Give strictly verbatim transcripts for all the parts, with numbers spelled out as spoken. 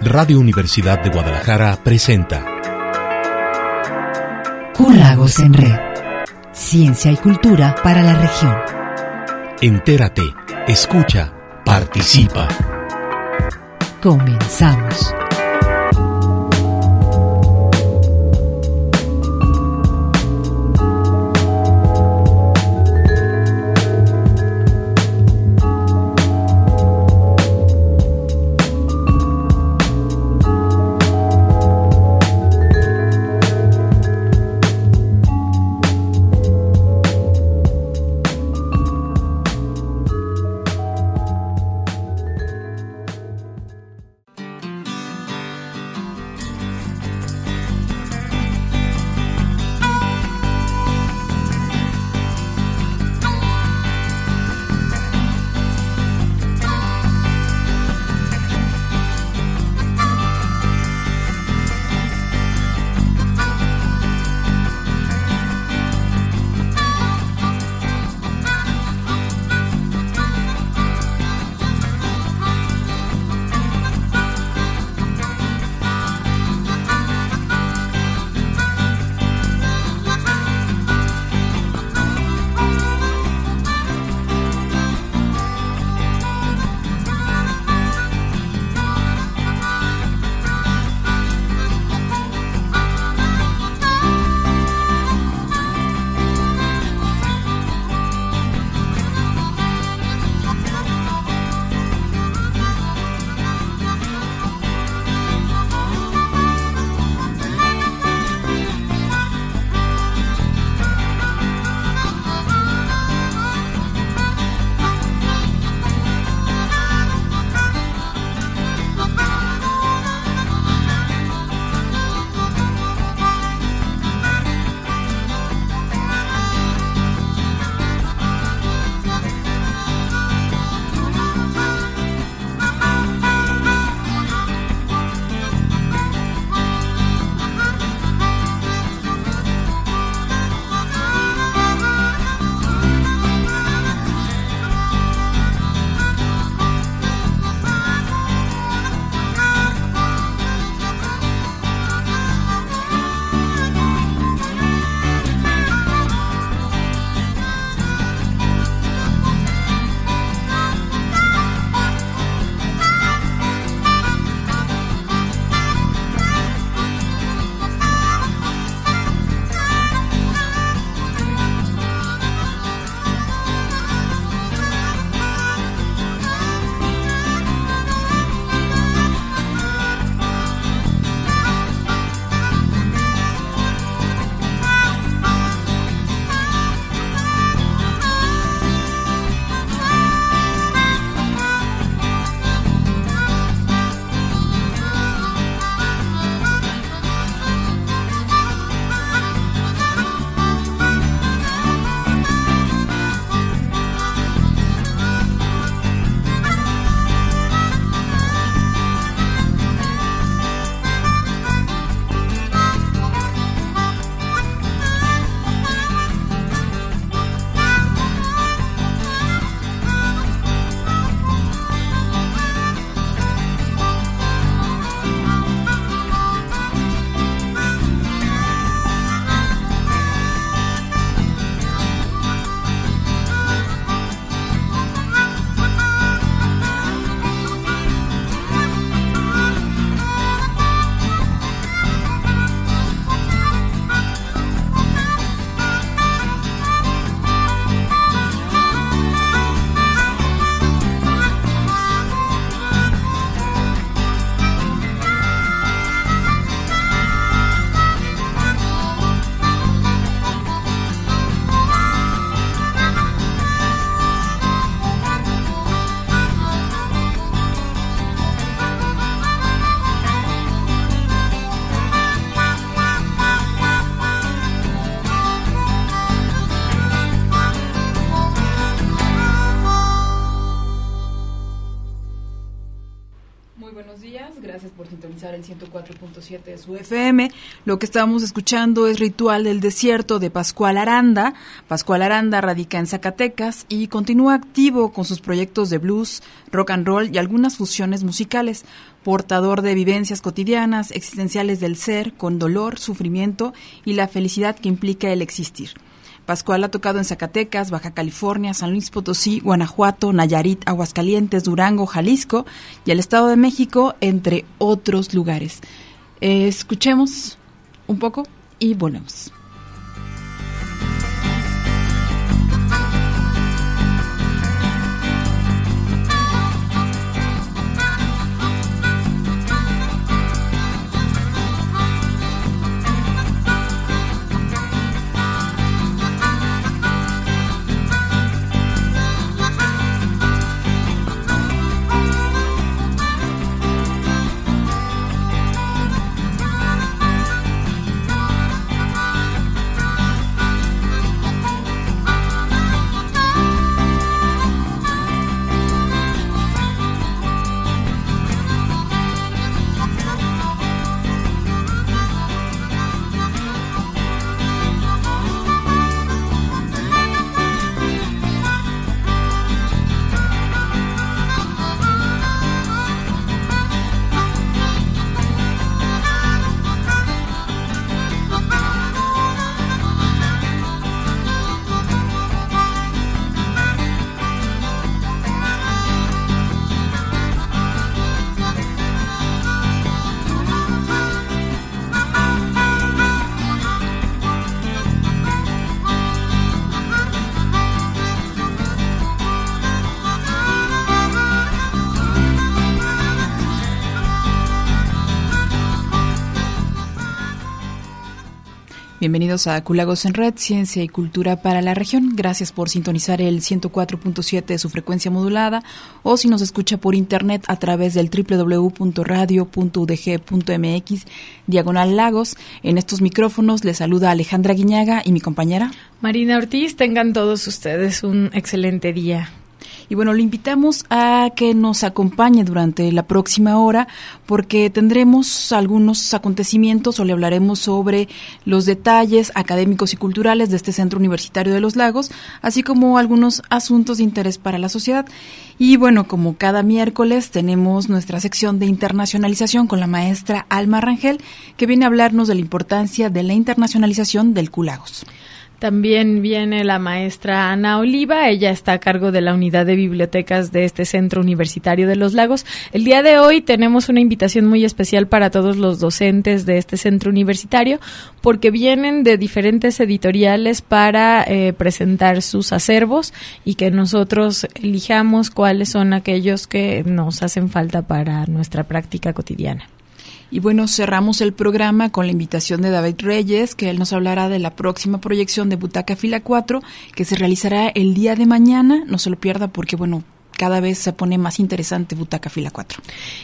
Radio Universidad de Guadalajara presenta Q-Lagos en Red. Ciencia y cultura para la región. Entérate, escucha, participa. Comenzamos. Muy buenos días, gracias por sintonizar el ciento cuatro punto siete de su F M. Lo que estábamos escuchando es Ritual del Desierto de Pascual Aranda. Pascual Aranda radica en Zacatecas y continúa activo con sus proyectos de blues, rock and roll y algunas fusiones musicales. Portador de vivencias cotidianas, existenciales del ser, con dolor, sufrimiento y la felicidad que implica el existir. Pascual ha tocado en Zacatecas, Baja California, San Luis Potosí, Guanajuato, Nayarit, Aguascalientes, Durango, Jalisco y el Estado de México, entre otros lugares. Eh, escuchemos un poco y volvemos. Bienvenidos a Culagos en Red, Ciencia y Cultura para la Región. Gracias por sintonizar el ciento cuatro punto siete de su frecuencia modulada, o si nos escucha por internet a través del doble u doble u doble u punto radio punto u d g punto m x diagonal lagos. En estos micrófonos les saluda Alejandra Guiñaga y mi compañera Marina Ortiz. Tengan todos ustedes un excelente día. Y bueno, le invitamos a que nos acompañe durante la próxima hora porque tendremos algunos acontecimientos o le hablaremos sobre los detalles académicos y culturales de este Centro Universitario de los Lagos, así como algunos asuntos de interés para la sociedad. Y bueno, como cada miércoles tenemos nuestra sección de internacionalización con la maestra Alma Rangel, que viene a hablarnos de la importancia de la internacionalización del Culagos. También viene la maestra Ana Oliva, ella está a cargo de la unidad de bibliotecas de este Centro Universitario de los Lagos. El día de hoy tenemos una invitación muy especial para todos los docentes de este centro universitario, porque vienen de diferentes editoriales para eh, presentar sus acervos y que nosotros elijamos cuáles son aquellos que nos hacen falta para nuestra práctica cotidiana. Y bueno, cerramos el programa con la invitación de David Reyes, que él nos hablará de la próxima proyección de Butaca Fila cuatro, que se realizará el día de mañana. No se lo pierda porque, bueno, cada vez se pone más interesante Butaca Fila cuatro.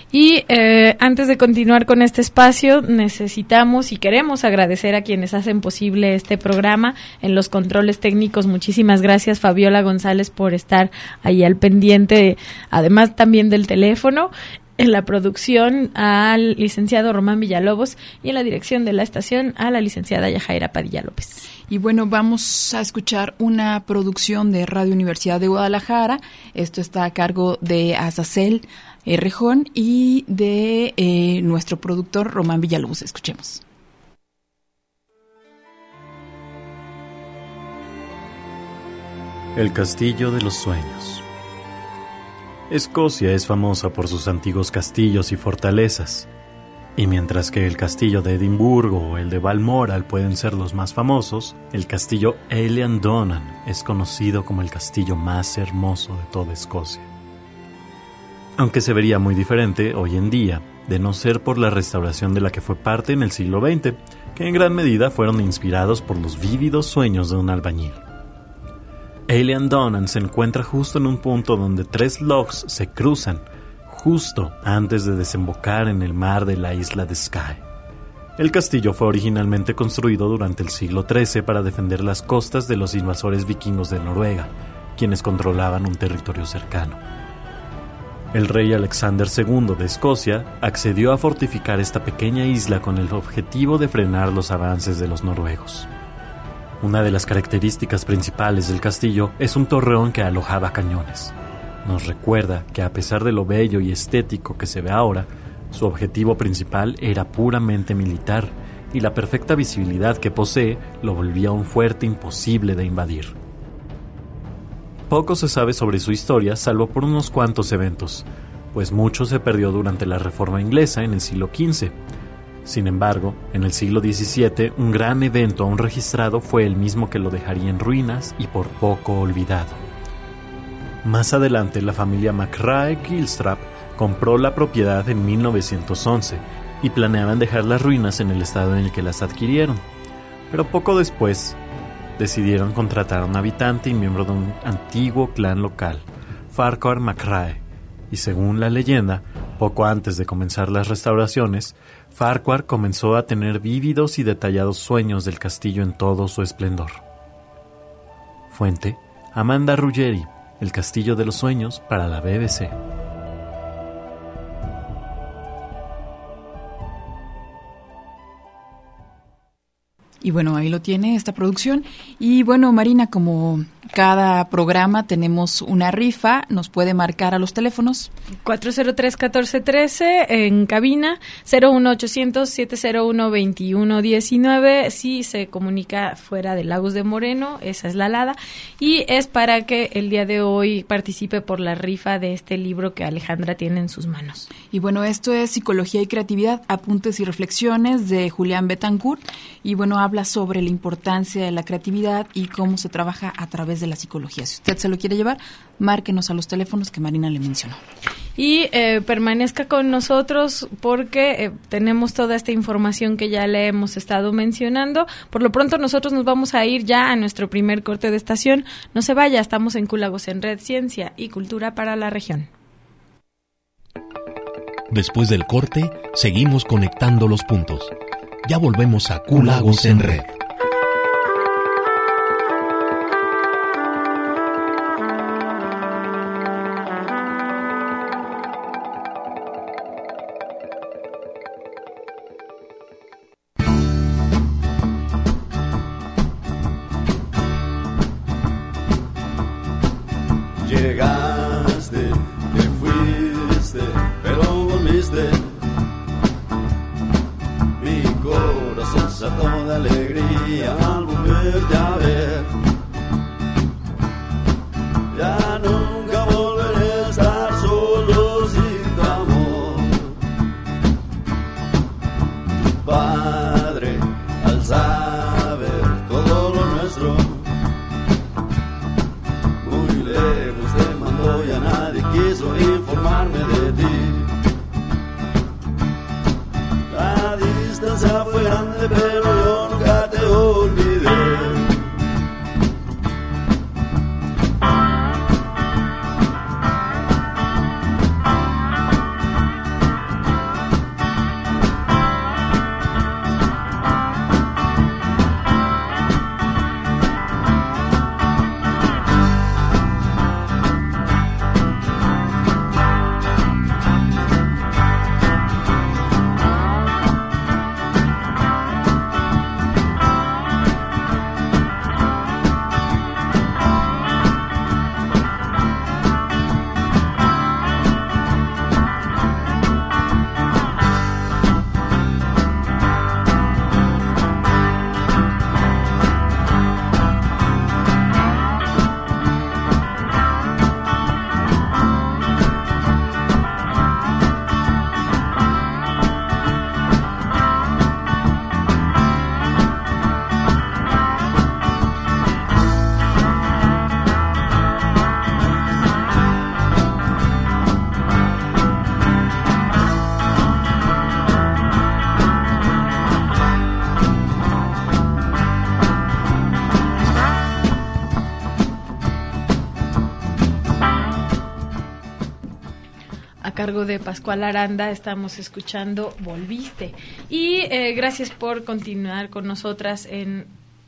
Y eh, antes de continuar con este espacio, necesitamos y queremos agradecer a quienes hacen posible este programa. En los controles técnicos, muchísimas gracias, Fabiola González, por estar ahí al pendiente, además también del teléfono. En la producción al licenciado Román Villalobos y en la dirección de la estación a la licenciada Yajaira Padilla López. Y bueno, vamos a escuchar una producción de Radio Universidad de Guadalajara. Esto está a cargo de Azazel Rejón y de eh, nuestro productor Román Villalobos. Escuchemos. El Castillo de los Sueños. Escocia es famosa por sus antiguos castillos y fortalezas, y mientras que el castillo de Edimburgo o el de Balmoral pueden ser los más famosos, el castillo Eilean-Donan es conocido como el castillo más hermoso de toda Escocia. Aunque se vería muy diferente hoy en día, de no ser por la restauración de la que fue parte en el siglo veinte, que en gran medida fueron inspirados por los vívidos sueños de un albañil. Eilean-Donan se encuentra justo en un punto donde tres lochs se cruzan, justo antes de desembocar en el mar de la isla de Skye. El castillo fue originalmente construido durante el siglo trece para defender las costas de los invasores vikingos de Noruega, quienes controlaban un territorio cercano. El rey Alexander segundo de Escocia accedió a fortificar esta pequeña isla con el objetivo de frenar los avances de los noruegos. Una de las características principales del castillo es un torreón que alojaba cañones. Nos recuerda que a pesar de lo bello y estético que se ve ahora, su objetivo principal era puramente militar y la perfecta visibilidad que posee lo volvía un fuerte imposible de invadir. Poco se sabe sobre su historia salvo por unos cuantos eventos, pues mucho se perdió durante la Reforma Inglesa en el siglo quince. Sin embargo, en el siglo diecisiete, un gran evento aún registrado fue el mismo que lo dejaría en ruinas y por poco olvidado. Más adelante, la familia McRae-Gilstrap compró la propiedad en mil novecientos once y planeaban dejar las ruinas en el estado en el que las adquirieron. Pero poco después, decidieron contratar a un habitante y miembro de un antiguo clan local, Farquhar McRae, y según la leyenda, poco antes de comenzar las restauraciones, Farquhar comenzó a tener vívidos y detallados sueños del castillo en todo su esplendor. Fuente: Amanda Ruggeri, El castillo de los sueños, para la B B C. Y bueno, ahí lo tiene esta producción. Y bueno, Marina, como cada programa tenemos una rifa, nos puede marcar a los teléfonos. cuatro cero tres, uno cuatro uno tres en cabina, cero uno ochocientos, siete cero uno, veintiuno diecinueve. Si se comunica fuera de Lagos de Moreno, esa es la alada. Y es para que el día de hoy participe por la rifa de este libro que Alejandra tiene en sus manos. Y bueno, esto es Psicología y Creatividad, apuntes y reflexiones de Julián Betancourt. Y bueno, habla sobre la importancia de la creatividad y cómo se trabaja a través de la psicología. Si usted se lo quiere llevar, márquenos a los teléfonos que Marina le mencionó. Y eh, permanezca con nosotros porque eh, tenemos toda esta información que ya le hemos estado mencionando. Por lo pronto nosotros nos vamos a ir ya a nuestro primer corte de estación. No se vaya, estamos en Cúlagos en Red, Ciencia y Cultura para la región. Después del corte, seguimos conectando los puntos. Ya volvemos a Cúlagos en Red. Llegaste, te fuiste, pero volviste. Mi corazón saltó de alegría al volverte a ver. Ya nunca volveré a estar solo sin tu amor. Tu padre, al saber todo lo nuestro, muy lejos te mandó, ya nadie quiso informarme de ti. La distancia fue grande, pero yo nunca te olvidé. Cargo de Pascual Aranda, estamos escuchando Volviste. Y eh, gracias por continuar con nosotras en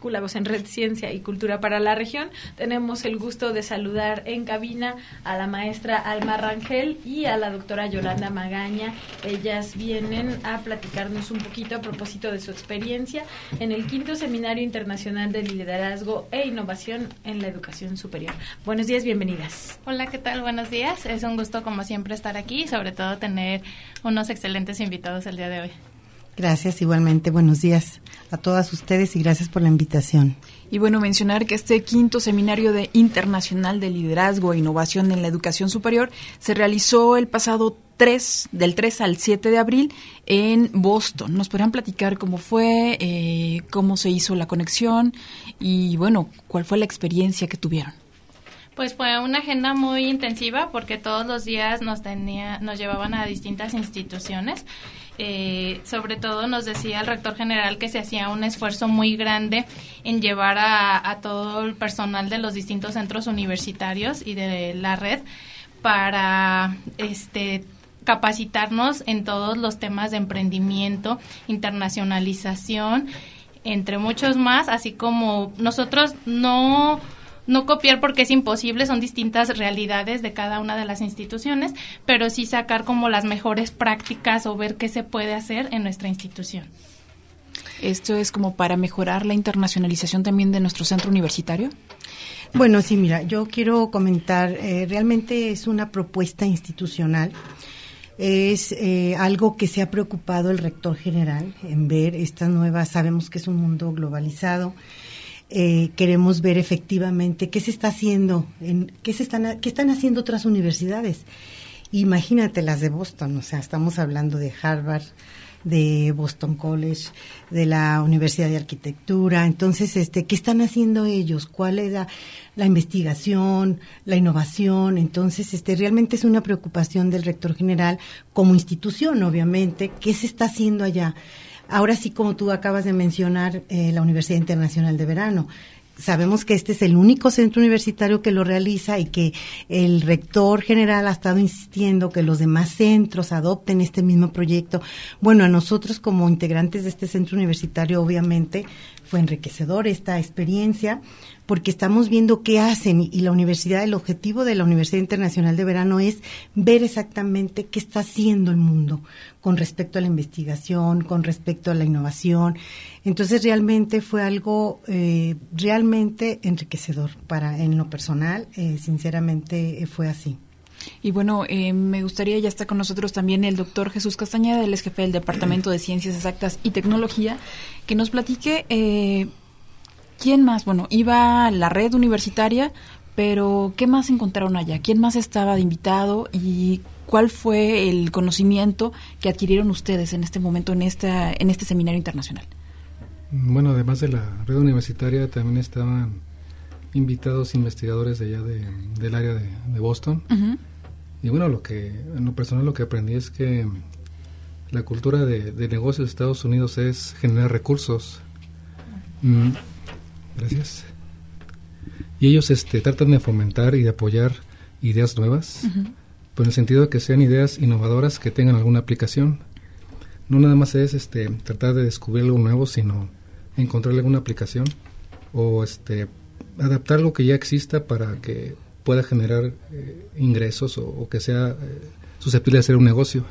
Q-Lagos en Red Ciencia y Cultura para la Región. Tenemos el gusto de saludar en cabina a la maestra Alma Rangel y a la doctora Yolanda Magaña. Ellas vienen a platicarnos un poquito a propósito de su experiencia en el quinto Seminario Internacional de Liderazgo e Innovación en la Educación Superior. Buenos días, bienvenidas. Hola, ¿qué tal? Buenos días. Es un gusto, como siempre, estar aquí y sobre todo tener unos excelentes invitados el día de hoy. Gracias, igualmente. Buenos días a todas ustedes y gracias por la invitación. Y bueno, mencionar que este quinto Seminario de Internacional de Liderazgo e Innovación en la Educación Superior se realizó el pasado tres, del tres al siete de abril en Boston. ¿Nos podrían platicar cómo fue, eh, cómo se hizo la conexión y, bueno, cuál fue la experiencia que tuvieron? Pues fue una agenda muy intensiva porque todos los días nos tenía, nos llevaban a distintas instituciones. Eh, sobre todo nos decía el rector general que se hacía un esfuerzo muy grande en llevar a, a todo el personal de los distintos centros universitarios y de la red para este capacitarnos en todos los temas de emprendimiento, internacionalización, entre muchos más, así como nosotros no No copiar porque es imposible, son distintas realidades de cada una de las instituciones, pero sí sacar como las mejores prácticas o ver qué se puede hacer en nuestra institución. ¿Esto es como para mejorar la internacionalización también de nuestro centro universitario? Bueno, sí, mira, yo quiero comentar, eh, realmente es una propuesta institucional. Es eh, algo que se ha preocupado el rector general en ver estas nuevas, sabemos que es un mundo globalizado. Eh, queremos ver efectivamente qué se está haciendo, en, qué se están, qué están haciendo otras universidades. Imagínate las de Boston, o sea, estamos hablando de Harvard, de Boston College, de la Universidad de Arquitectura. Entonces, este, ¿qué están haciendo ellos? ¿Cuál es la, la investigación, la innovación? Entonces, este, realmente es una preocupación del rector general como institución, obviamente, ¿qué se está haciendo allá? Ahora sí, como tú acabas de mencionar, eh, la Universidad Internacional de Verano. Sabemos que este es el único centro universitario que lo realiza y que el rector general ha estado insistiendo que los demás centros adopten este mismo proyecto. Bueno, a nosotros como integrantes de este centro universitario, obviamente, fue enriquecedor esta experiencia porque estamos viendo qué hacen y la universidad, el objetivo de la Universidad Internacional de Verano es ver exactamente qué está haciendo el mundo con respecto a la investigación, con respecto a la innovación. Entonces realmente fue algo eh, realmente enriquecedor para en lo personal, eh, sinceramente eh, fue así. Y bueno, eh, me gustaría, ya está con nosotros también el doctor Jesús Castañeda, él es jefe del Departamento de Ciencias Exactas y Tecnología, que nos platique eh, quién más, bueno, iba a la red universitaria, pero ¿qué más encontraron allá? ¿Quién más estaba de invitado y cuál fue el conocimiento que adquirieron ustedes en este momento, en, esta, en este seminario internacional? Bueno, además de la red universitaria, también estaban invitados investigadores de allá de, del área de, de Boston. Uh-huh. Y bueno, lo que en lo personal lo que aprendí es que la cultura de, de negocios de Estados Unidos es generar recursos. Mm, gracias. Y ellos este, tratan de fomentar y de apoyar ideas nuevas, uh-huh. pero en el sentido de que sean ideas innovadoras que tengan alguna aplicación. No nada más es este tratar de descubrir algo nuevo, sino encontrarle alguna aplicación o este adaptar algo que ya exista para que pueda generar eh, ingresos o, o que sea eh, susceptible de ser un negocio.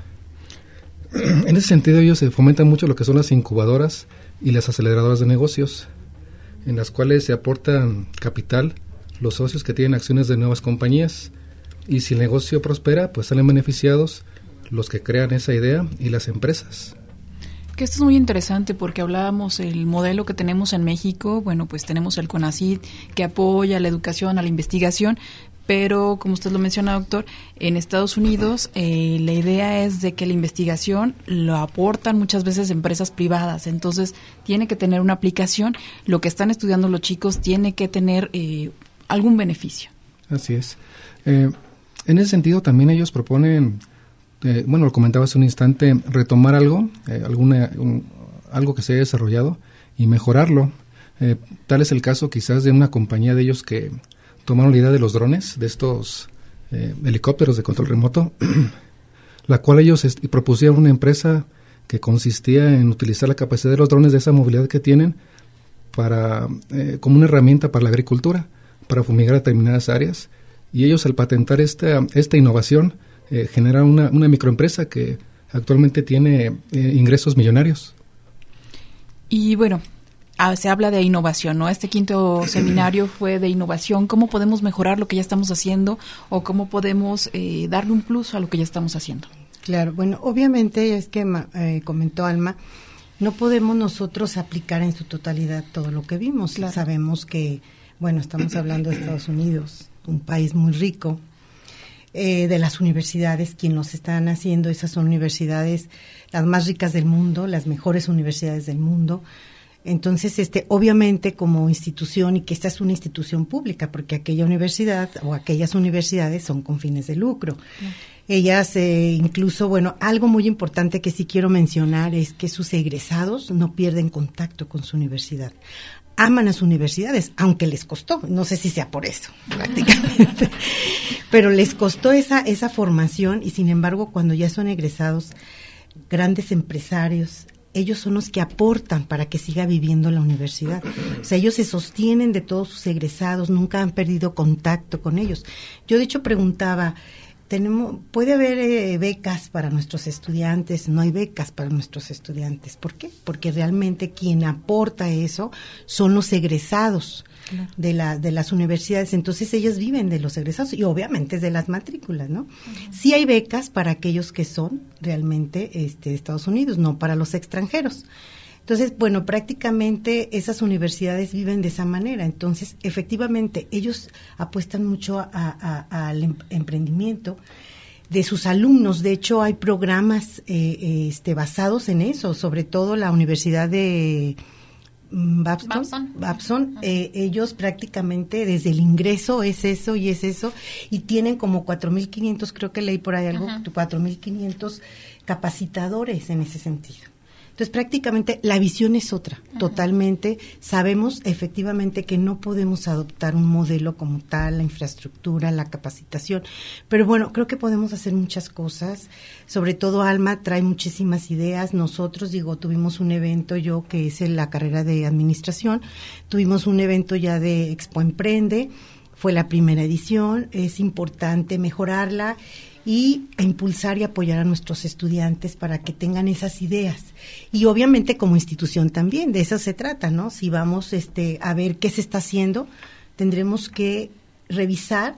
En ese sentido, ellos se fomentan mucho lo que son las incubadoras y las aceleradoras de negocios, en las cuales se aportan capital los socios que tienen acciones de nuevas compañías, y si el negocio prospera, pues salen beneficiados los que crean esa idea y las empresas. Que esto es muy interesante porque hablábamos el modelo que tenemos en México, bueno, pues tenemos el CONACYT que apoya la educación, a la investigación, pero como usted lo menciona, doctor, en Estados Unidos eh, la idea es de que la investigación lo aportan muchas veces empresas privadas, entonces tiene que tener una aplicación, lo que están estudiando los chicos tiene que tener eh, algún beneficio. Así es. Eh, en ese sentido también ellos proponen, eh, bueno, lo comentaba hace un instante, retomar algo, eh, alguna un, algo que se haya desarrollado y mejorarlo. Eh, tal es el caso quizás de una compañía de ellos que tomaron la idea de los drones, de estos eh, helicópteros de control remoto, la cual ellos est- propusieron una empresa que consistía en utilizar la capacidad de los drones, de esa movilidad que tienen, para eh, como una herramienta para la agricultura, para fumigar determinadas áreas, y ellos al patentar esta, esta innovación eh, generan una, una microempresa que actualmente tiene eh, ingresos millonarios. Y bueno, ah, se habla de innovación, ¿no? Este quinto seminario fue de innovación. ¿Cómo podemos mejorar lo que ya estamos haciendo o cómo podemos eh, darle un plus a lo que ya estamos haciendo? Claro, bueno, obviamente es que eh, comentó Alma, no podemos nosotros aplicar en su totalidad todo lo que vimos. Claro. Sabemos que, bueno, estamos hablando de Estados Unidos, un país muy rico, eh, de las universidades, quien nos están haciendo, esas son universidades las más ricas del mundo, las mejores universidades del mundo. Entonces, este, obviamente como institución, y que esta es una institución pública, porque aquella universidad o aquellas universidades son con fines de lucro. Sí. Ellas, eh, incluso, bueno, algo muy importante que sí quiero mencionar es que sus egresados no pierden contacto con su universidad. Aman a sus universidades, aunque les costó, no sé si sea por eso, prácticamente, pero les costó esa, esa formación, y sin embargo, cuando ya son egresados, grandes empresarios, ellos son los que aportan para que siga viviendo la universidad. O sea, ellos se sostienen de todos sus egresados, nunca han perdido contacto con ellos. Yo, de hecho, preguntaba, tenemos, ¿puede haber eh, becas para nuestros estudiantes? No hay becas para nuestros estudiantes. ¿Por qué? Porque realmente quien aporta eso son los egresados. Claro. de la de las universidades, entonces ellos viven de los egresados y obviamente es de las matrículas, ¿no? Uh-huh. Sí hay becas para aquellos que son realmente este, de Estados Unidos, no para los extranjeros. Entonces, bueno, prácticamente esas universidades viven de esa manera. Entonces, efectivamente, ellos apuestan mucho a, a, al em- emprendimiento de sus alumnos. De hecho, hay programas eh, este, basados en eso, sobre todo la Universidad de Babson, Babson. Babson eh, ellos prácticamente desde el ingreso es eso y es eso, y tienen como cuatro mil quinientos, creo que leí por ahí algo, uh-huh. cuatro mil quinientos capacitadores en ese sentido. Entonces, prácticamente la visión es otra, uh-huh. totalmente. Sabemos efectivamente que no podemos adoptar un modelo como tal, la infraestructura, la capacitación, pero bueno, creo que podemos hacer muchas cosas. Sobre todo, Alma trae muchísimas ideas. Nosotros, digo, tuvimos un evento, yo que es en la carrera de administración, tuvimos un evento ya de Expo Emprende, fue la primera edición, es importante mejorarla y impulsar y apoyar a nuestros estudiantes para que tengan esas ideas. Y obviamente como institución también, de eso se trata, ¿no? Si vamos este, a ver qué se está haciendo, tendremos que revisar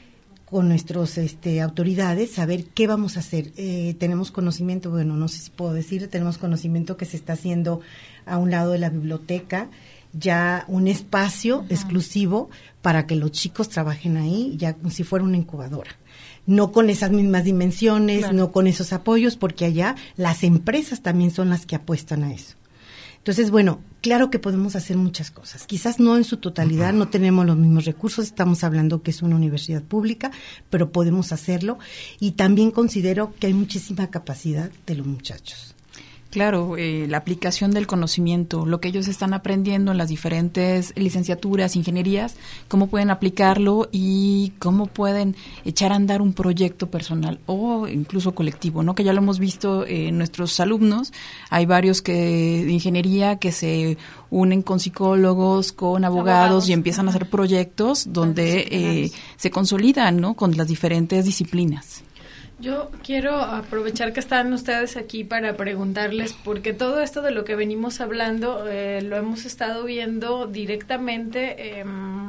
con nuestras este, autoridades, saber qué vamos a hacer. Eh, tenemos conocimiento, bueno, no sé si puedo decir, tenemos conocimiento que se está haciendo a un lado de la biblioteca, ya un espacio uh-huh. exclusivo para que los chicos trabajen ahí, ya como si fuera una incubadora. No con esas mismas dimensiones, claro. no con esos apoyos, porque allá las empresas también son las que apuestan a eso. Entonces, bueno, claro que podemos hacer muchas cosas. Quizás no en su totalidad, no tenemos los mismos recursos, estamos hablando que es una universidad pública, pero podemos hacerlo. Y también considero que hay muchísima capacidad de los muchachos. Claro, eh, la aplicación del conocimiento, lo que ellos están aprendiendo en las diferentes licenciaturas, ingenierías, cómo pueden aplicarlo y cómo pueden echar a andar un proyecto personal o incluso colectivo, ¿no? Que ya lo hemos visto en eh, nuestros alumnos. Hay varios que de ingeniería que se unen con psicólogos, con abogados, abogados. y empiezan uh-huh. a hacer proyectos donde eh, se consolidan, ¿no? Con las diferentes disciplinas. Yo quiero aprovechar que están ustedes aquí para preguntarles, porque todo esto de lo que venimos hablando eh, lo hemos estado viendo directamente, eh,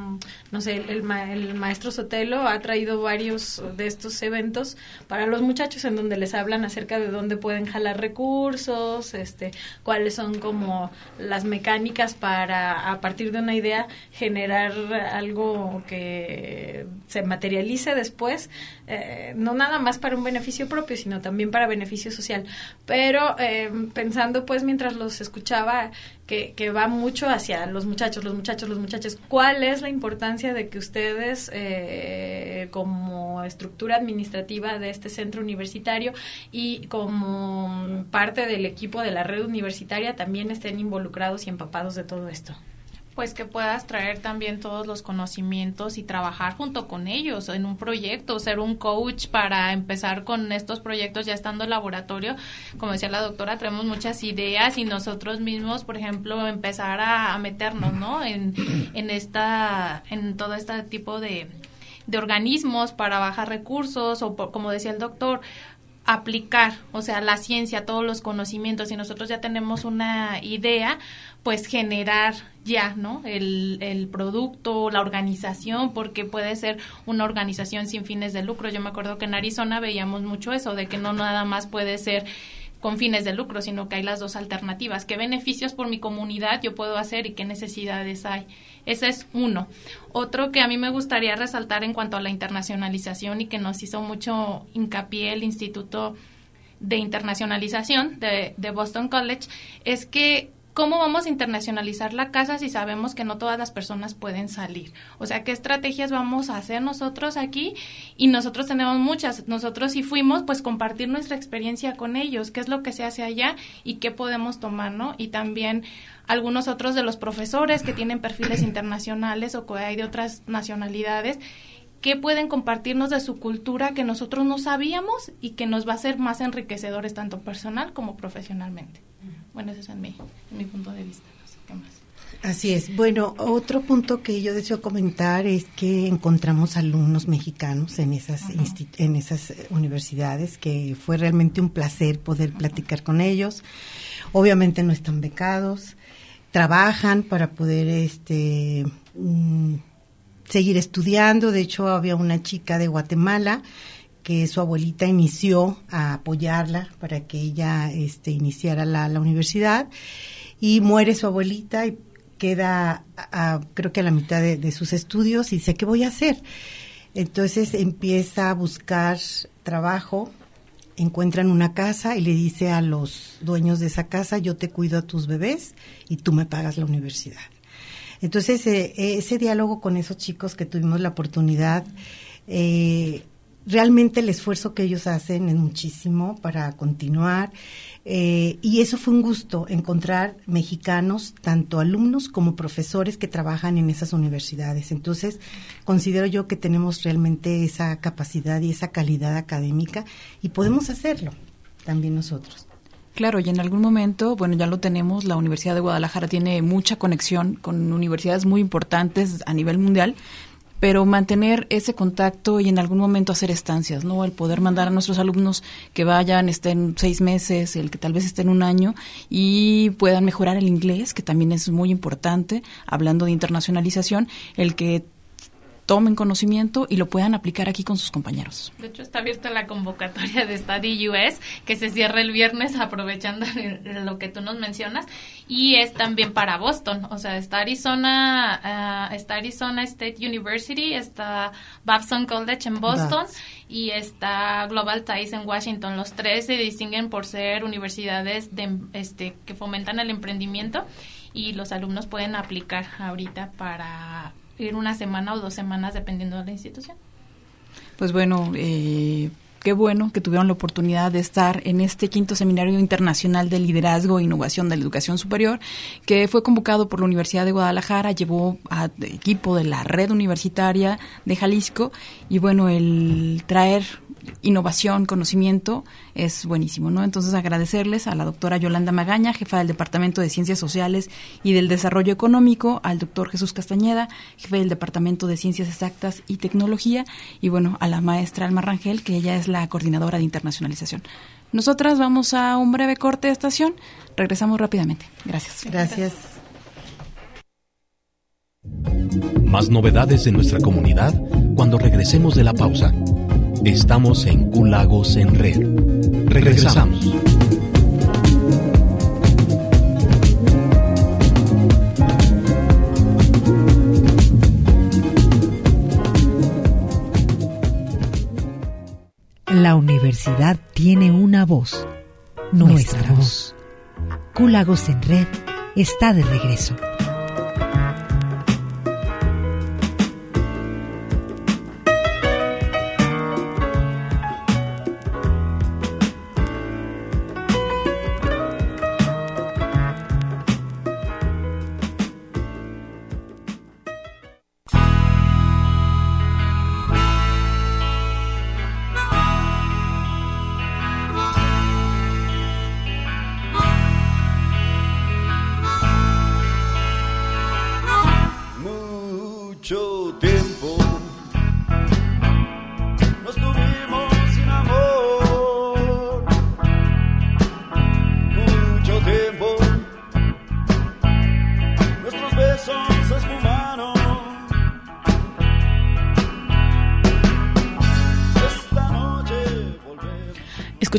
no sé, el, ma- el maestro Sotelo ha traído varios de estos eventos para los muchachos en donde les hablan acerca de dónde pueden jalar recursos, este, cuáles son como las mecánicas para, a partir de una idea, generar algo que se materialice después, eh, no nada más para un beneficio propio, sino también para beneficio social. Pero eh, pensando pues mientras los escuchaba que, que va mucho hacia los muchachos, los muchachos, los muchachos, ¿cuál es la importancia de que ustedes eh, como estructura administrativa de este centro universitario y como parte del equipo de la red universitaria también estén involucrados y empapados de todo esto? Pues que puedas traer también todos los conocimientos y trabajar junto con ellos en un proyecto, ser un coach para empezar con estos proyectos ya estando en laboratorio. Como decía la doctora, traemos muchas ideas y nosotros mismos, por ejemplo, empezar a, a meternos, ¿no? En, en esta, en todo este tipo de, de organismos para bajar recursos o, por, como decía el doctor, aplicar, o sea, la ciencia, todos los conocimientos, y nosotros ya tenemos una idea, pues generar ya, ¿no? El, el producto, la organización, porque puede ser una organización sin fines de lucro. Yo me acuerdo que en Arizona veíamos mucho eso, de que no nada más puede ser con fines de lucro, sino que hay las dos alternativas. ¿Qué beneficios por mi comunidad yo puedo hacer y qué necesidades hay? Ese es uno. Otro que a mí me gustaría resaltar en cuanto a la internacionalización y que nos hizo mucho hincapié el Instituto de Internacionalización de, de Boston College, es que ¿cómo vamos a internacionalizar la casa si sabemos que no todas las personas pueden salir? O sea, ¿qué estrategias vamos a hacer nosotros aquí? Y nosotros tenemos muchas. Nosotros si fuimos, pues compartir nuestra experiencia con ellos, qué es lo que se hace allá y qué podemos tomar, ¿no? Y también algunos otros de los profesores que tienen perfiles internacionales o que hay de otras nacionalidades, qué pueden compartirnos de su cultura que nosotros no sabíamos y que nos va a ser más enriquecedores tanto personal como profesionalmente. Bueno, ese es en mi, en mi punto de vista, no sé qué más. Así es. Bueno, otro punto que yo deseo comentar es que encontramos alumnos mexicanos en esas uh-huh. en esas universidades, que fue realmente un placer poder platicar con ellos. Obviamente no están becados, trabajan para poder este mm, seguir estudiando. De hecho, había una chica de Guatemala que su abuelita inició a apoyarla para que ella este, iniciara la, la universidad, y muere su abuelita y queda a, a, creo que a la mitad de, de sus estudios y dice, ¿qué voy a hacer? Entonces empieza a buscar trabajo, encuentran una casa y le dice a los dueños de esa casa, yo te cuido a tus bebés y tú me pagas la universidad. Entonces eh, ese diálogo con esos chicos que tuvimos la oportunidad, eh, realmente el esfuerzo que ellos hacen es muchísimo para continuar, eh, y eso fue un gusto, encontrar mexicanos, tanto alumnos como profesores que trabajan en esas universidades. Entonces, considero yo que tenemos realmente esa capacidad y esa calidad académica y podemos hacerlo también nosotros. Claro, y en algún momento, bueno, ya lo tenemos, la Universidad de Guadalajara tiene mucha conexión con universidades muy importantes a nivel mundial, pero mantener ese contacto y en algún momento hacer estancias, ¿no? El poder mandar a nuestros alumnos que vayan, estén seis meses, el que tal vez estén un año y puedan mejorar el inglés, que también es muy importante, hablando de internacionalización, el que tomen conocimiento y lo puedan aplicar aquí con sus compañeros. De hecho, está abierta la convocatoria de Study U S, que se cierra el viernes, aprovechando lo que tú nos mencionas, y es también para Boston. O sea, está Arizona, uh, está Arizona State University, está Babson College en Boston, That's. y está Global Ties en Washington. Los tres se distinguen por ser universidades de, este, que fomentan el emprendimiento, y los alumnos pueden aplicar ahorita para ir una semana o dos semanas dependiendo de la institución. Pues bueno, eh, qué bueno que tuvieron la oportunidad de estar en este quinto Seminario Internacional de Liderazgo e Innovación de la Educación Superior, que fue convocado por la Universidad de Guadalajara, llevó a equipo de la Red Universitaria de Jalisco, y bueno, el traer innovación, conocimiento, es buenísimo, ¿no? Entonces, agradecerles a la doctora Yolanda Magaña, jefa del Departamento de Ciencias Sociales y del Desarrollo Económico, al doctor Jesús Castañeda, jefe del Departamento de Ciencias Exactas y Tecnología, y bueno, a la maestra Alma Rangel, que ella es la coordinadora de internacionalización. Nosotras vamos a un breve corte de estación, regresamos rápidamente. Gracias. Gracias. Más novedades de nuestra comunidad cuando regresemos de la pausa. Estamos en Q Lagos en Red. Regresamos. La universidad tiene una voz, nuestra, nuestra voz. Q Lagos en Red está de regreso.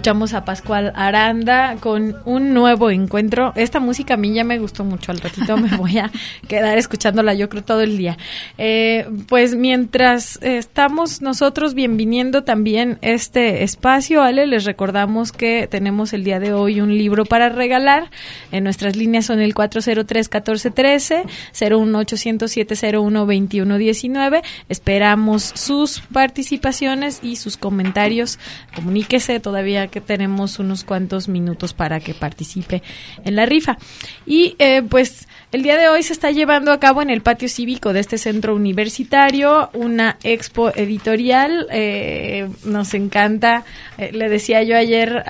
Escuchamos a Pascual Aranda con un nuevo encuentro. Esta música a mí ya me gustó mucho. Al ratito me voy a quedar escuchándola, yo creo, todo el día. Eh, pues mientras estamos nosotros bienveniendo también este espacio, Ale, les recordamos que tenemos el día de hoy un libro para regalar. En nuestras líneas son el cuatro cero tres, uno cuatro uno tres, cero uno ochocientos, siete cero uno, veintiuno diecinueve. Esperamos sus participaciones y sus comentarios. Comuníquese, todavía que tenemos unos cuantos minutos para que participe en la rifa. Y eh, pues el día de hoy se está llevando a cabo en el patio cívico de este centro universitario una expo editorial. Eh, nos encanta, eh, le decía yo ayer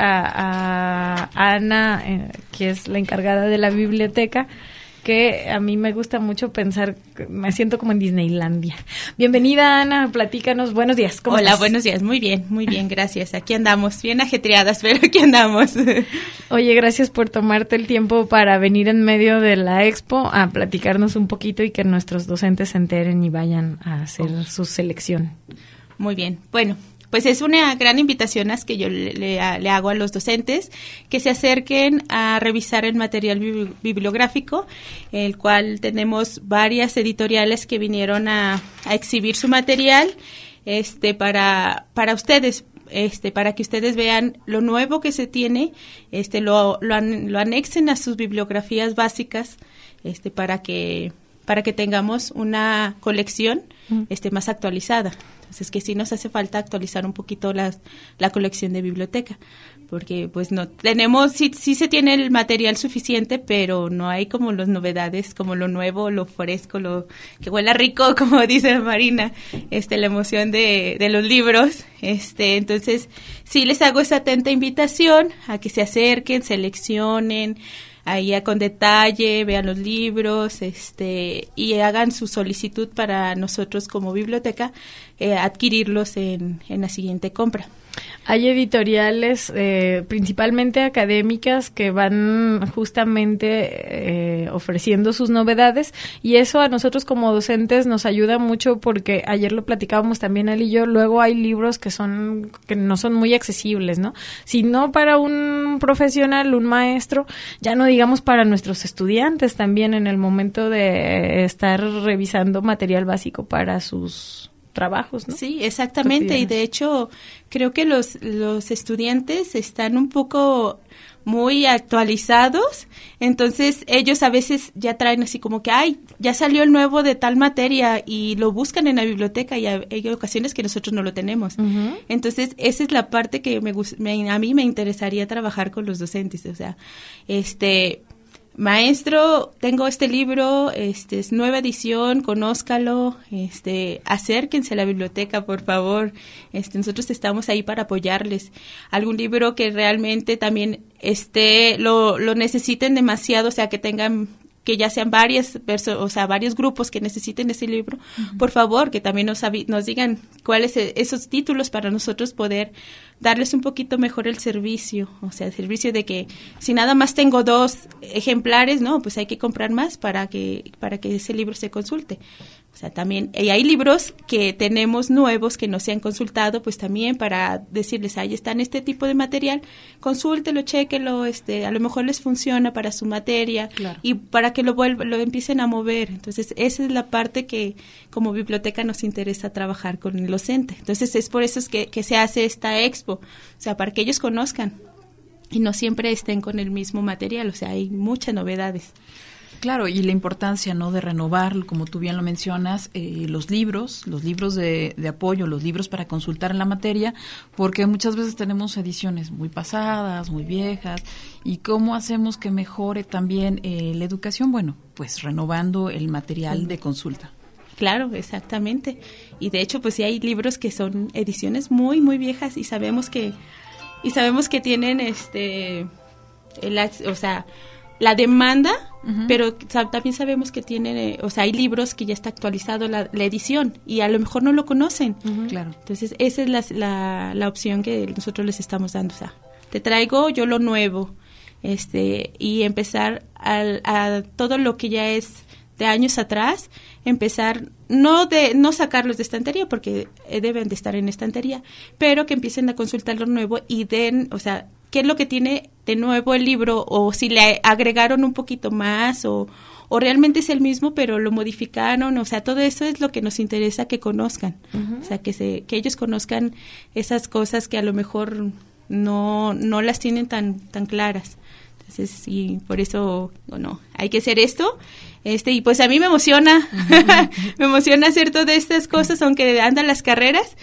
a, a Ana, eh, que es la encargada de la biblioteca, que a mí me gusta mucho pensar, me siento como en Disneylandia. Bienvenida, Ana, platícanos, buenos días. ¿Cómo Hola, estás? Buenos días, muy bien, muy bien, gracias. Aquí andamos, bien ajetreadas, pero aquí andamos. Oye, gracias por tomarte el tiempo para venir en medio de la expo a platicarnos un poquito y que nuestros docentes se enteren y vayan a hacer oh. su selección. Muy bien, bueno. Pues es una gran invitación que yo le, le, le hago a los docentes que se acerquen a revisar el material bibliográfico, el cual tenemos varias editoriales que vinieron a, a exhibir su material este para para ustedes, este para que ustedes vean lo nuevo que se tiene, este lo lo, an, lo anexen a sus bibliografías básicas, este para que para que tengamos una colección este más actualizada. Entonces, que sí nos hace falta actualizar un poquito la, la colección de biblioteca, porque pues no tenemos, sí, sí se tiene el material suficiente, pero no hay como las novedades, como lo nuevo, lo fresco, lo que huela rico, como dice Marina, este, la emoción de, de los libros. Este, entonces, sí les hago esa atenta invitación a que se acerquen, seleccionen, ahí con detalle, vean los libros, este, y hagan su solicitud para nosotros como biblioteca eh, adquirirlos en, en la siguiente compra. Hay editoriales, eh, principalmente académicas, que van justamente eh, ofreciendo sus novedades, y eso a nosotros como docentes nos ayuda mucho porque ayer lo platicábamos también él y yo. Luego hay libros que son que no son muy accesibles, ¿no? Si no para un profesional, un maestro, ya no digamos para nuestros estudiantes también en el momento de estar revisando material básico para sus trabajos, ¿no? Sí, exactamente, y de hecho creo que los los estudiantes están un poco muy actualizados, entonces ellos a veces ya traen así como que, ay, ya salió el nuevo de tal materia y lo buscan en la biblioteca y hay ocasiones que nosotros no lo tenemos. Uh-huh. Entonces esa es la parte que me, me a mí me interesaría trabajar con los docentes, o sea, este... Maestro, tengo este libro, este es nueva edición, conózcalo, este, acérquense a la biblioteca, por favor. Este, nosotros estamos ahí para apoyarles. Algún libro que realmente también esté, lo, lo necesiten demasiado, o sea, que tengan, que ya sean varias perso- o sea, varios grupos que necesiten ese libro, uh-huh. Por favor, que también nos, avi- nos digan cuáles esos títulos para nosotros poder darles un poquito mejor el servicio, o sea, el servicio de que si nada más tengo dos ejemplares, no, pues hay que comprar más para que para que ese libro se consulte. O sea, también, y hay libros que tenemos nuevos que no se han consultado, pues también para decirles, ahí está en este tipo de material, consúltelo, chéquelo, este, a lo mejor les funciona para su materia, claro. Y para que lo vuelvan, lo empiecen a mover. Entonces, esa es la parte que como biblioteca nos interesa trabajar con el docente. Entonces, es por eso es que, que se hace esta expo, o sea, para que ellos conozcan y no siempre estén con el mismo material, o sea, hay muchas novedades. Claro, y la importancia, ¿no?, de renovar, como tú bien lo mencionas, eh, los libros, los libros de, de apoyo, los libros para consultar en la materia, porque muchas veces tenemos ediciones muy pasadas, muy viejas, y cómo hacemos que mejore también eh, la educación, bueno, pues renovando el material de consulta. Claro, exactamente. Y de hecho, pues sí hay libros que son ediciones muy, muy viejas y sabemos que y sabemos que tienen, este, el, o sea, la demanda, uh-huh. Pero también sabemos que tienen, eh, o sea, hay libros que ya está actualizado la, la edición y a lo mejor no lo conocen. Uh-huh. Claro. Entonces, esa es la, la, la opción que nosotros les estamos dando. O sea, te traigo yo lo nuevo, este, y empezar a, a todo lo que ya es de años atrás, empezar, no de no sacarlos de estantería, porque deben de estar en estantería, pero que empiecen a consultar lo nuevo y den, o sea, qué es lo que tiene de nuevo el libro, o si le agregaron un poquito más, o, o realmente es el mismo, pero lo modificaron, o sea, todo eso es lo que nos interesa que conozcan, uh-huh. o sea, que se que ellos conozcan esas cosas que a lo mejor no no las tienen tan tan claras. Entonces, sí, por eso, bueno, hay que hacer esto. Este, y pues a mí me emociona, uh-huh. me emociona hacer todas estas cosas, aunque andan las carreras,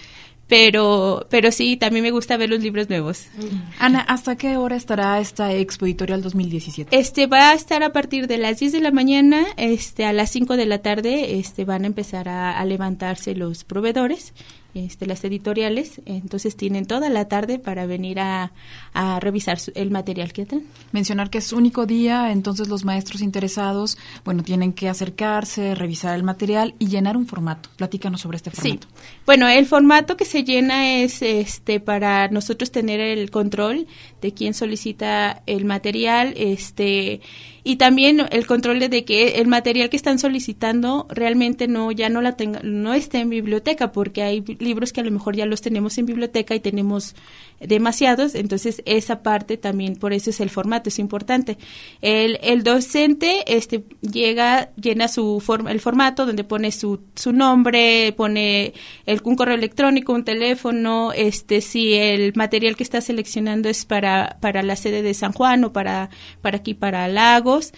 pero pero sí, también me gusta ver los libros nuevos. Ana, ¿hasta qué hora estará esta Expo Editorial dos mil diecisiete? Este, va a estar a partir de las diez de la mañana, este, a las cinco de la tarde, este, van a empezar a, a levantarse los proveedores, este, las editoriales, entonces tienen toda la tarde para venir a, a revisar su, el material que traen. Mencionar que es único día, entonces los maestros interesados, bueno, tienen que acercarse, revisar el material y llenar un formato. Platícanos sobre este formato. Sí, bueno, el formato que se llena es este para nosotros tener el control de quién solicita el material, este y también el control de que el material que están solicitando realmente no ya no la tenga, no esté en biblioteca, porque hay libros que a lo mejor ya los tenemos en biblioteca y tenemos demasiados, entonces esa parte también, por eso es el formato, es importante. El, el docente este llega, llena su forma, el formato donde pone su, su nombre, pone el, un correo electrónico, un teléfono, este si el material que está seleccionando es para, para la sede de San Juan o para, para aquí, para Lagos,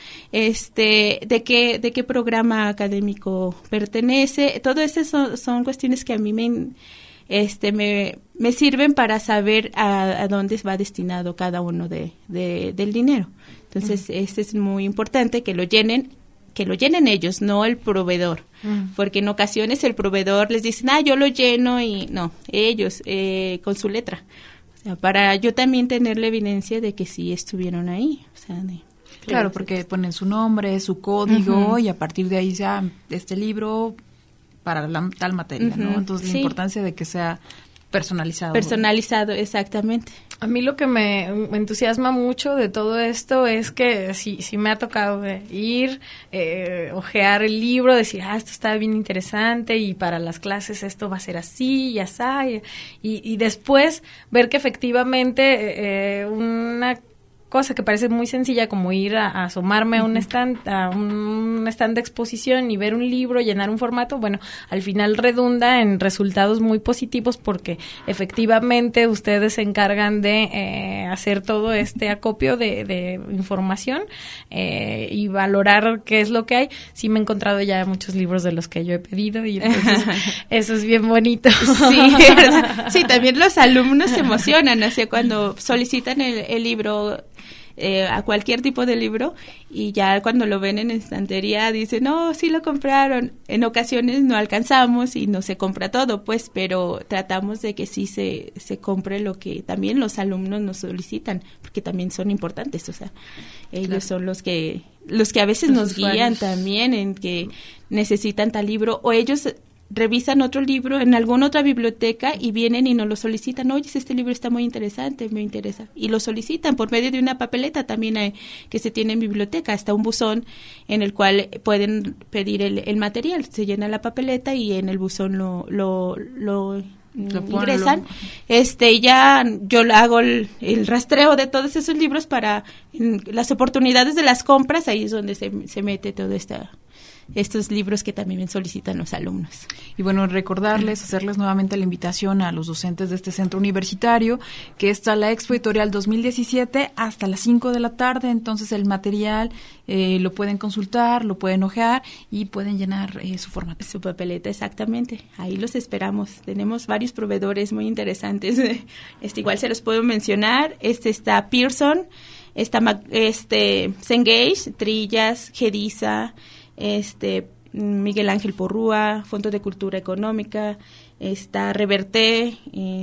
este de qué, de qué programa académico pertenece, todo eso son, son cuestiones que a mí me este me, me sirven para saber a, a dónde va destinado cada uno de, de del dinero. Entonces, uh-huh. este es muy importante que lo llenen, que lo llenen ellos, no el proveedor, uh-huh. porque en ocasiones el proveedor les dice, ah, yo lo lleno, y no, ellos, eh, con su letra. O sea, para yo también tener la evidencia de que sí estuvieron ahí. O sea, de, claro, porque ponen su nombre, su código, uh-huh. y a partir de ahí ya este libro para la, tal materia, uh-huh. ¿no? Entonces, sí. la importancia de que sea personalizado. Personalizado, exactamente. A mí lo que me entusiasma mucho de todo esto es que sí, sí me ha tocado ir, eh, ojear el libro, decir, ah, esto está bien interesante y para las clases esto va a ser así y así, y, y después ver que efectivamente eh, una cosa que parece muy sencilla como ir a, a asomarme a un stand a un stand de exposición y ver un libro, llenar un formato, bueno, al final redunda en resultados muy positivos porque efectivamente ustedes se encargan de eh, hacer todo este acopio de, de información eh, y valorar qué es lo que hay. Sí me he encontrado ya muchos libros de los que yo he pedido y entonces eso es bien bonito. Sí, ¿verdad? Sí, también los alumnos se emocionan, o sea, cuando solicitan el, el libro Eh, a cualquier tipo de libro y ya cuando lo ven en estantería dicen, no, sí lo compraron. En ocasiones no alcanzamos y no se compra todo, pues, pero tratamos de que sí se, se compre lo que también los alumnos nos solicitan, porque también son importantes, o sea, ellos claro. son los que los que a veces los nos usuarios. Guían también en que necesitan tal libro, o ellos revisan otro libro en alguna otra biblioteca y vienen y nos lo solicitan, oye, este libro está muy interesante, me interesa, y lo solicitan por medio de una papeleta también hay, que se tiene en biblioteca, hasta un buzón en el cual pueden pedir el, el material, se llena la papeleta y en el buzón lo lo, lo, lo ingresan, este ya yo hago el, el rastreo de todos esos libros para en las oportunidades de las compras, ahí es donde se, se mete todo esta estos libros que también solicitan los alumnos. Y bueno, recordarles, hacerles nuevamente la invitación a los docentes de este centro universitario, que está la Expo Editorial dos mil diecisiete hasta las cinco de la tarde, entonces el material eh, lo pueden consultar, lo pueden ojear y pueden llenar eh, su formato. Su papeleta, exactamente. Ahí los esperamos. Tenemos varios proveedores muy interesantes. Este igual se los puedo mencionar. Este está Pearson, está este Cengage, Trillas, Gediza, este Miguel Ángel Porrúa, Fondo de Cultura Económica, está Reverté,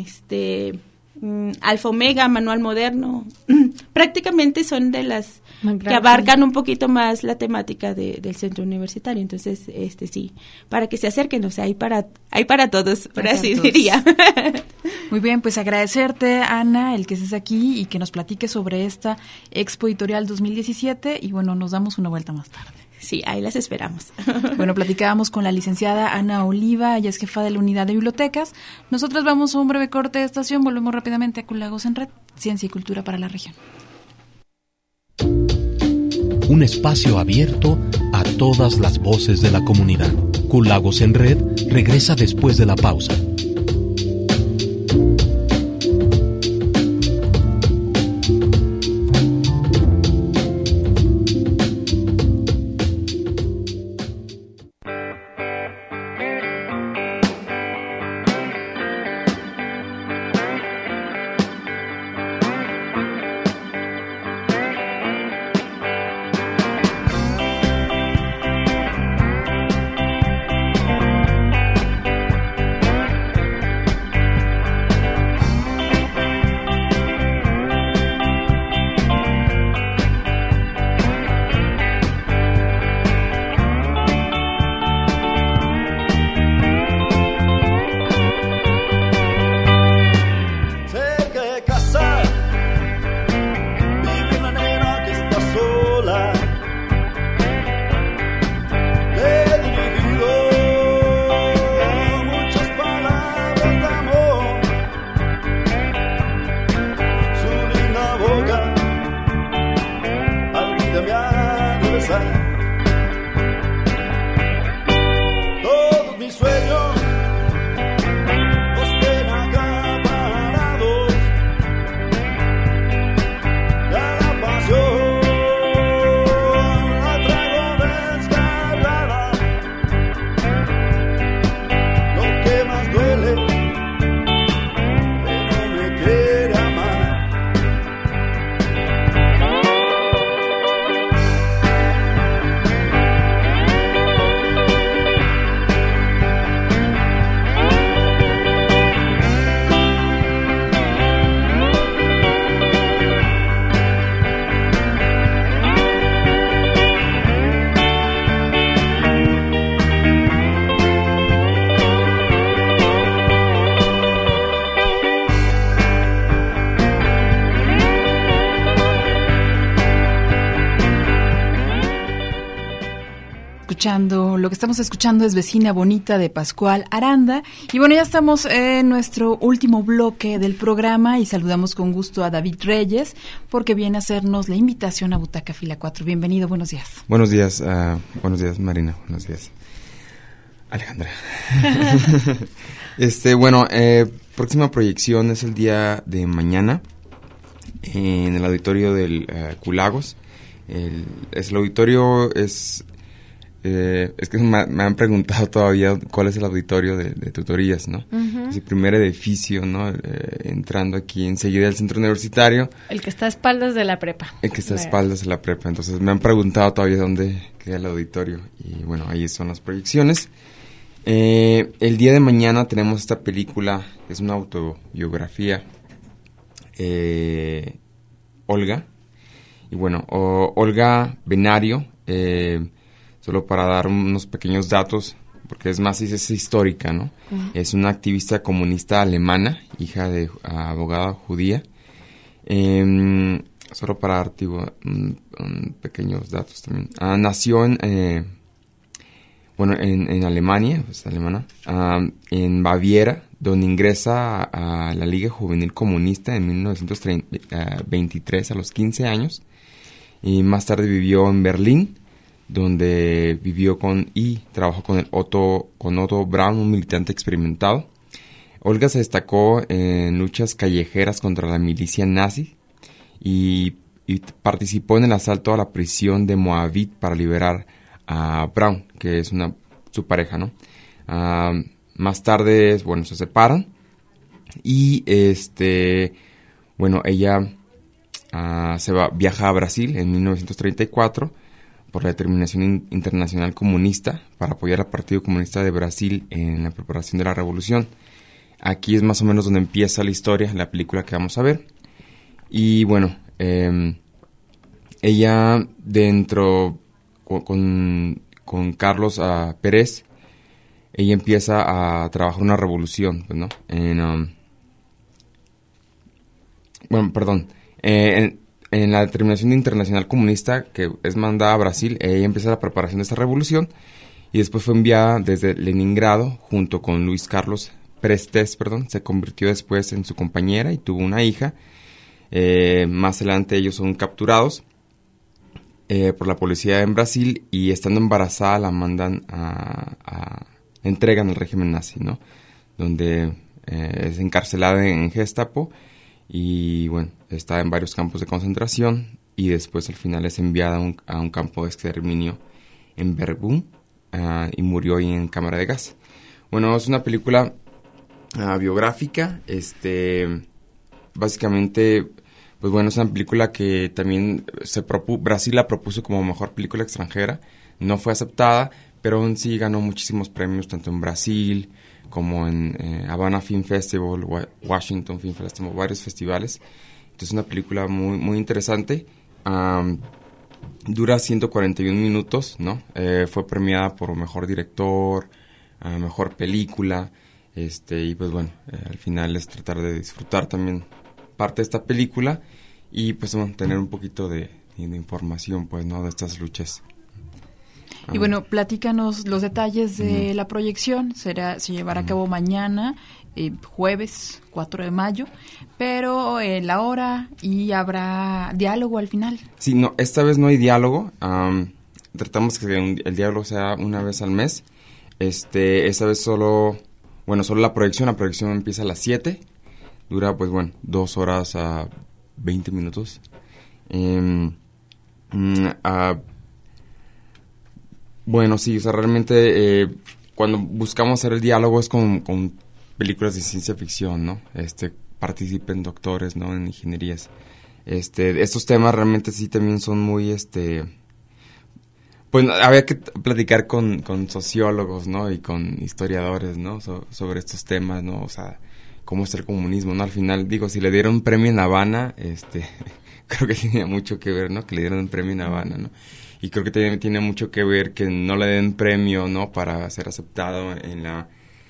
este um, Alfa Omega, Manual Moderno. Prácticamente son de las que abarcan un poquito más la temática de, del centro universitario. Entonces, este sí, para que se acerquen, o sea, hay para hay para todos, por así diría. Muy bien, pues agradecerte, Ana, el que estés aquí y que nos platiques sobre esta Expo Editorial dos mil diecisiete y bueno, nos damos una vuelta más tarde. sí, ahí las esperamos. Bueno, platicábamos con la licenciada Ana Oliva, ella es jefa de la unidad de bibliotecas. Nosotros vamos a un breve corte de estación, volvemos rápidamente a Culagos en Red, Ciencia y Cultura para la región. Un espacio abierto a todas las voces de la comunidad. Culagos en Red regresa después de la pausa. Lo que estamos escuchando es Vecina Bonita de Pascual Aranda. Y bueno, ya estamos en nuestro último bloque del programa y saludamos con gusto a David Reyes porque viene a hacernos la invitación a Butaca Fila cuatro. Bienvenido, buenos días. Buenos días, uh, buenos días Marina, buenos días Alejandra. este, bueno, eh, próxima proyección es el día de mañana en el auditorio del uh, Culagos. El, es el auditorio es... Eh, es que me, me han preguntado todavía cuál es el auditorio de, de tutorías, ¿no? Uh-huh. Es el primer edificio, ¿no? Eh, entrando aquí enseguida del centro universitario. El que está a espaldas de la prepa. El que está a espaldas de la prepa. Entonces me han preguntado todavía dónde queda el auditorio. Y bueno, ahí son las proyecciones. Eh, el día de mañana tenemos esta película, es una autobiografía, eh, Olga. Y bueno, o, Olga Benario, eh, solo para dar unos pequeños datos, porque es más, es histórica, ¿no? Uh-huh. Es una activista comunista alemana, hija de uh, abogada judía. Eh, solo para dar tipo, un, un pequeños datos también. Uh, nació en, eh, bueno, en, en Alemania, pues alemana, uh, en Baviera, donde ingresa a, a la Liga Juvenil Comunista en mil novecientos veintitrés a los quince años. Y más tarde vivió en Berlín, donde vivió con y trabajó con el Otto con Otto Braun, un militante experimentado. Olga se destacó en luchas callejeras contra la milicia nazi y, y participó en el asalto a la prisión de Moabit para liberar a Braun, que es una su pareja, ¿no? Uh, más tarde, bueno, se separan y este, bueno, ella uh, se va viaja a Brasil en mil novecientos treinta y cuatro por la determinación in- internacional comunista para apoyar al Partido Comunista de Brasil en la preparación de la revolución. Aquí es más o menos donde empieza la historia, la película que vamos a ver. Y bueno, eh, ella dentro con, con, con Carlos uh, Pérez, ella empieza a trabajar una revolución, pues, ¿no? En, um, bueno, perdón. Eh, en, en la determinación internacional comunista, que es mandada a Brasil, ella empieza la preparación de esta revolución, y después fue enviada desde Leningrado, junto con Luis Carlos Prestes, perdón, se convirtió después en su compañera y tuvo una hija. Eh, más adelante ellos son capturados eh, por la policía en Brasil, y estando embarazada la mandan a, a entregan al régimen nazi, ¿no? Donde eh, es encarcelada en, en Gestapo, y bueno, está en varios campos de concentración, y después al final es enviada a un, a un campo de exterminio en Verbún, uh, y murió ahí en cámara de gas. Bueno, es una película uh, biográfica, este, básicamente, pues bueno, es una película que también se propu- Brasil la propuso como mejor película extranjera, no fue aceptada, pero aún sí ganó muchísimos premios, tanto en Brasil como en eh, Havana Film Festival, Wa- Washington Film Festival, varios festivales. Entonces es una película muy muy interesante. Um, dura ciento cuarenta y un minutos, ¿no? Eh, fue premiada por mejor director, uh, mejor película, este y pues bueno, eh, al final es tratar de disfrutar también parte de esta película y pues bueno, tener un poquito de, de información, pues, ¿no? De estas luchas. Y bueno, platícanos los detalles de uh-huh. la proyección. Será, se llevará a cabo mañana, eh, jueves cuatro de mayo, pero eh, la hora y habrá diálogo al final. Sí, no, esta vez no hay diálogo. Um, tratamos que un, el diálogo sea una vez al mes. Este, esta vez solo, bueno, solo la proyección. La proyección empieza a las siete. Dura, pues bueno, dos horas a veinte minutos. Um, um, uh, Bueno, sí, o sea, realmente eh, cuando buscamos hacer el diálogo es con, con películas de ciencia ficción, ¿no? Este, participen doctores, ¿no? En ingenierías. Este, estos temas realmente sí también son muy, este... Pues había que platicar con, con sociólogos, ¿no? Y con historiadores, ¿no? So, sobre estos temas, ¿no? O sea, cómo es el comunismo, ¿no? Al final, digo, si le dieron un premio en Habana, este... creo que tenía mucho que ver, ¿no? Que le dieron un premio en Habana, ¿no? Y creo que tiene, tiene mucho que ver que no le den premio, ¿no? Para ser aceptado en la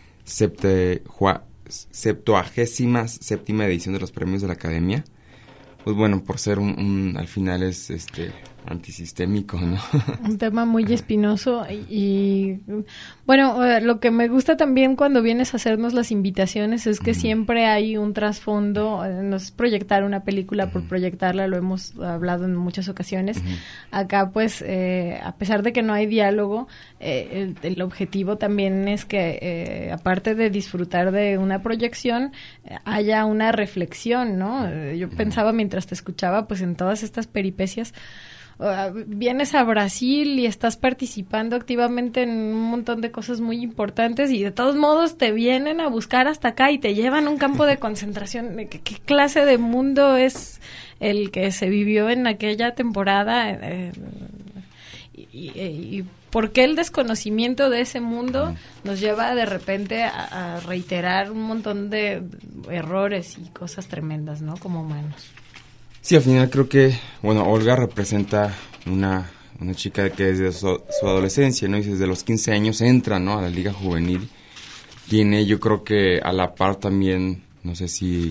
septe, jua, septuagésima séptima edición de los premios de la Academia. Pues bueno, por ser un, un al final es este antisistémico, ¿no? Un tema muy espinoso y, y bueno, eh, lo que me gusta también cuando vienes a hacernos las invitaciones es que uh-huh. siempre hay un trasfondo, eh, no es proyectar una película uh-huh. por proyectarla, lo hemos hablado en muchas ocasiones. Uh-huh. Acá pues, eh, a pesar de que no hay diálogo, eh, el, el objetivo también es que, eh, aparte de disfrutar de una proyección, eh, haya una reflexión, ¿no? Eh, yo uh-huh. pensaba mientras te escuchaba, pues en todas estas peripecias. Uh, vienes a Brasil y estás participando activamente en un montón de cosas muy importantes y de todos modos te vienen a buscar hasta acá y te llevan a un campo de concentración. ¿Qué, qué clase de mundo es el que se vivió en aquella temporada? Eh, y, y, y por qué el desconocimiento de ese mundo nos lleva de repente a, a reiterar un montón de errores y cosas tremendas, ¿no? Como humanos. Sí, al final creo que, bueno, Olga representa una, una chica que desde su, su adolescencia, ¿no? Y desde los quince años entra, ¿no? A la liga juvenil. Tiene, yo creo que a la par también, no sé si,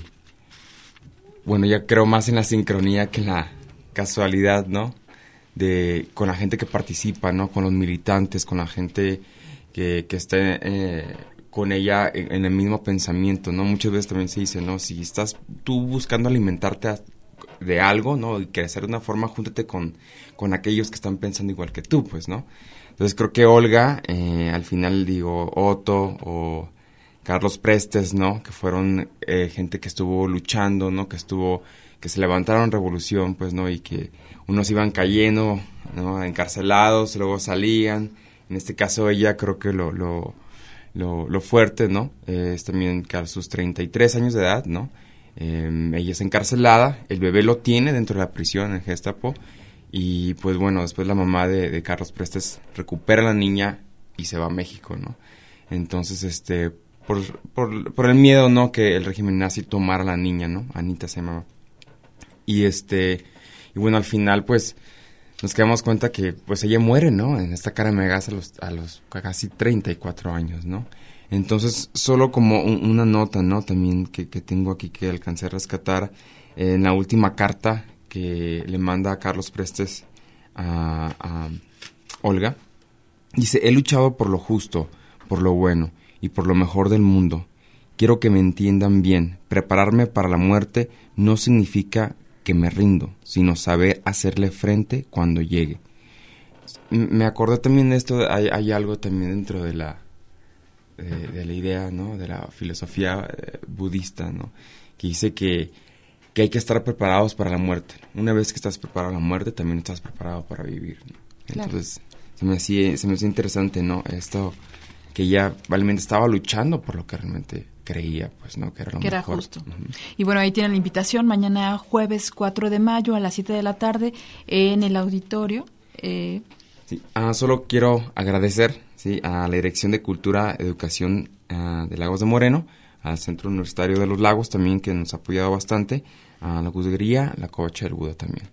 bueno, ya creo más en la sincronía que en la casualidad, ¿no? De, con la gente que participa, ¿no? Con los militantes, con la gente que, que está eh, con ella en, en el mismo pensamiento, ¿no? Muchas veces también se dice, ¿no? Si estás tú buscando alimentarte a, de algo, ¿no? Y crecer de una forma, júntate con, con aquellos que están pensando igual que tú, pues, ¿no? Entonces creo que Olga, eh, al final digo, Otto o Carlos Prestes, ¿no? Que fueron eh, gente que estuvo luchando, ¿no? Que estuvo, que se levantaron revolución, pues, ¿no? Y que unos iban cayendo, ¿no? Encarcelados, luego salían. En este caso ella creo que lo, lo, lo, lo fuerte, ¿no? Eh, es también que a sus treinta y tres años de edad, ¿no? Eh, ella es encarcelada, el bebé lo tiene dentro de la prisión en Gestapo y pues bueno, después la mamá de, de Carlos Prestes recupera a la niña y se va a México, ¿no? Entonces, este, por, por, por el miedo, ¿no? Que el régimen nazi tomara a la niña, ¿no? Anita se llamaba. Y este, y bueno, al final pues nos quedamos cuenta que pues ella muere, ¿no? En esta cara de gas a los, a los casi treinta y cuatro años, ¿no? Entonces, solo como un, una nota, ¿no? También que, que tengo aquí que alcancé a rescatar, eh, en la última carta que le manda a Carlos Prestes a, a Olga. Dice, he luchado por lo justo, por lo bueno y por lo mejor del mundo. Quiero que me entiendan bien. Prepararme para la muerte no significa que me rindo, sino saber hacerle frente cuando llegue. Me acordé también de esto, hay, hay algo también dentro de la de, de la idea, ¿no? De la filosofía eh, budista, ¿no? Que dice que, que hay que estar preparados para la muerte. Una vez que estás preparado para la muerte, también estás preparado para vivir, ¿no? Claro. Entonces, se me hacía, se me hacía interesante, ¿no? Esto, que ella realmente estaba luchando por lo que realmente creía, pues, ¿no? Que era lo que mejor. Era justo. Uh-huh. Y bueno, ahí tienen la invitación, mañana jueves cuatro de mayo a las siete de la tarde en el auditorio. Eh, Sí. Ah, solo quiero agradecer, sí, a la Dirección de Cultura, Educación uh, de Lagos de Moreno, al Centro Universitario de los Lagos también, que nos ha apoyado bastante, a la Gudería, la Covacha del Buda también.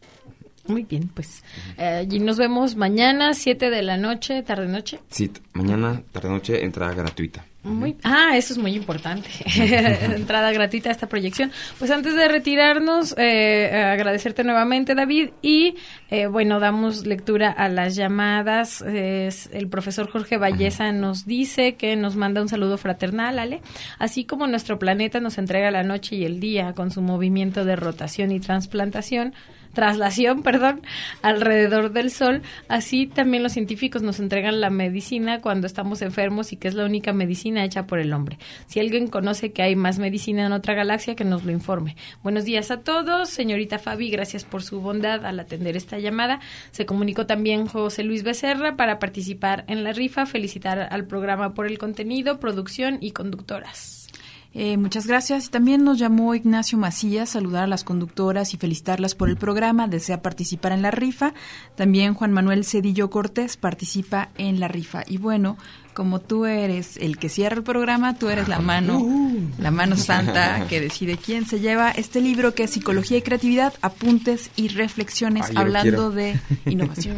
Muy bien, pues eh, y nos vemos mañana, siete de la noche, tarde-noche. Sí, t- mañana, tarde-noche, entrada gratuita. Muy, ah, eso es muy importante. Entrada gratuita a esta proyección. Pues antes de retirarnos, eh, agradecerte nuevamente, David, y eh, bueno, damos lectura a las llamadas. Eh, el profesor Jorge Valleza nos dice que nos manda un saludo fraternal, Ale. Así como nuestro planeta nos entrega la noche y el día con su movimiento de rotación y transplantación, traslación, perdón, alrededor del Sol, así también los científicos nos entregan la medicina cuando estamos enfermos y que es la única medicina hecha por el hombre. Si alguien conoce que hay más medicina en otra galaxia, que nos lo informe. Buenos días a todos, señorita Fabi, gracias por su bondad al atender esta llamada. Se comunicó también José Luis Becerra para participar en la rifa, felicitar al programa por el contenido, producción y conductoras. Eh, muchas gracias. También nos llamó Ignacio Macías, saludar a las conductoras y felicitarlas por el programa, desea participar en la rifa. También Juan Manuel Cedillo Cortés participa en la rifa. Y bueno, como tú eres el que cierra el programa, tú eres la mano, la mano santa que decide quién se lleva este libro que es Psicología y Creatividad, Apuntes y Reflexiones, Ay, hablando de innovación.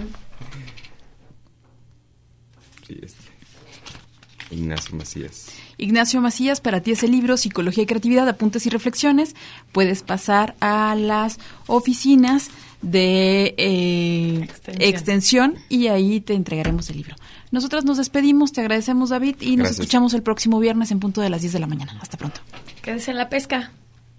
Sí, este. Ignacio Macías. Ignacio Macías, para ti ese libro, Psicología y Creatividad, Apuntes y Reflexiones. Puedes pasar a las oficinas de eh, extensión. extensión y ahí te entregaremos el libro. Nosotras nos despedimos, te agradecemos, David, y Gracias. Nos escuchamos el próximo viernes en punto de las diez de la mañana. Hasta pronto. Quédese en la pesca.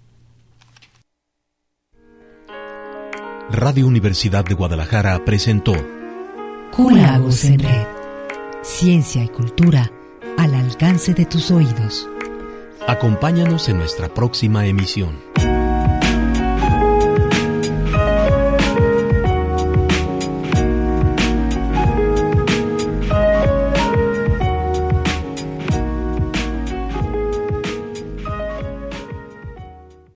Radio Universidad de Guadalajara presentó Cúlagos en Red. Ciencia y cultura al alcance de tus oídos. Acompáñanos en nuestra próxima emisión.